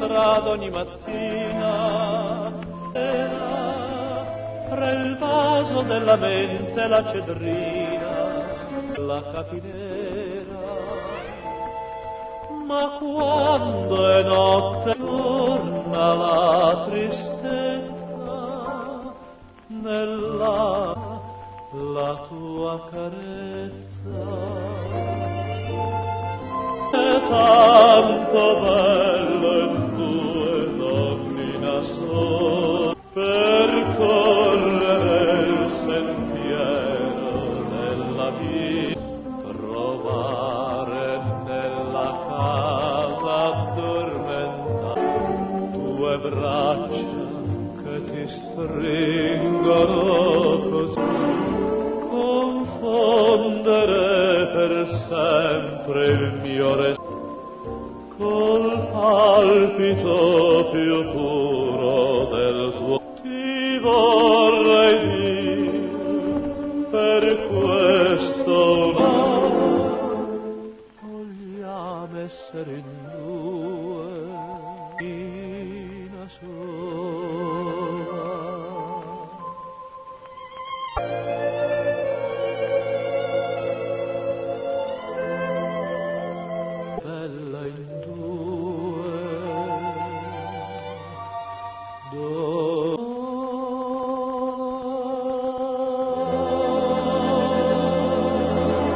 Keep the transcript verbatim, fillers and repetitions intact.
strada ogni mattina, era fra il vaso della mente la cedrina, la capinera. Ma quando è notte torna la tristezza, nella la tua carezza. È tanto bello in due donnina sola percorrere il sentiero della vita, trovare nella casa addormentata tue braccia che ti stringono così, confondere per sempre il mio respiro col palpito più